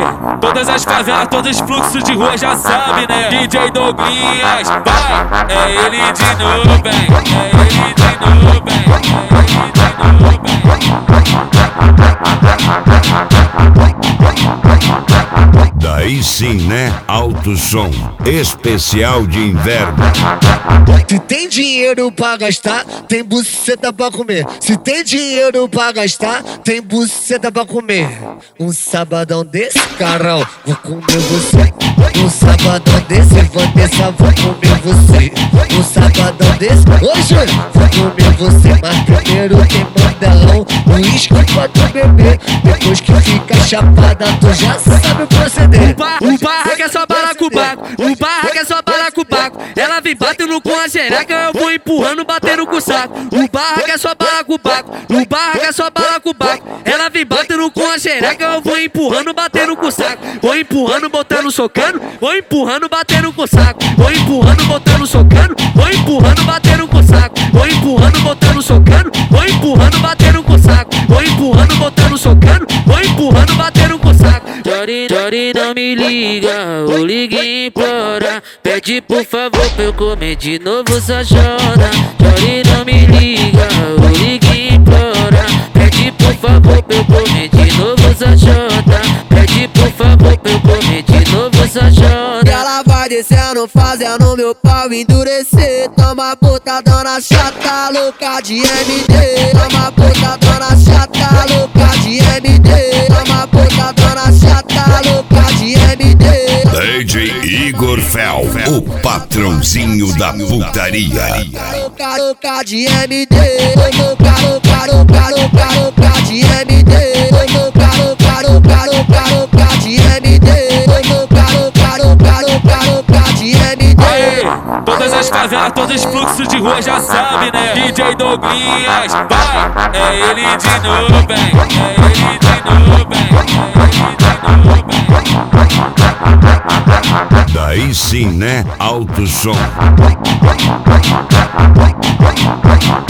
todas as favelas, todos os fluxos de rua já sabe, né? DJ Douglinhas, vai, é ele de novo, é ele de novo, Daí sim, né? Alto som, especial de inverno. Se tem dinheiro pra gastar, tem buceta pra comer. Se tem dinheiro pra gastar, tem buceta pra comer. Um sabadão desse, carão, vou comer você. Um sabadão desse, vou descer, vou comer você. Um sabadão desse, ô Júlio, vou comer você. Mas primeiro tem mandelão, uísque pra tu beber. Depois que fica chapada, tu já sabe o proceder. O barraco é só balacobaco, o barraco é só balacobaco. Ela vem batendo com a xereca, eu vou empurrando, batendo com o saco. O barraco é só balacobaco, o barraco é só balacobaco. Ela vem batendo com a xereca, eu vou empurrando, batendo com o saco. Vou empurrando, botando, socando, vou empurrando, batendo com o saco. Vou empurrando, botando, socando, vou empurrando, batendo com o saco. Vou empurrando, botando, socando, vou empurrando, batendo com o saco. Vou empurrando, botando, socando, vou empurrando, batendo com o saco. Jory não me liga, ou liga e implora. Pede por favor pra eu comer de novo essa joda. Jory não me liga, ou liga e implora. Pede por favor pra eu comer de novo essa joda. Pede por favor pra eu comer de novo essa joda. E ela vai descendo, fazendo meu pau endurecer. Toma botadona chata, louca de MD. Toma botadona chata, louca de MD. Toma botadona chata, louca de MD. DJ Igor Fel, o patrãozinho da putaria. Louca de MD. Louca de MD. Louca de MD. Louca de MD. Aê, todas as favelas, todos os fluxos de rua já sabe, né? DJ Douglinhas, vai, é ele de novo, é ele de novo, Daí sim, né? Alto som.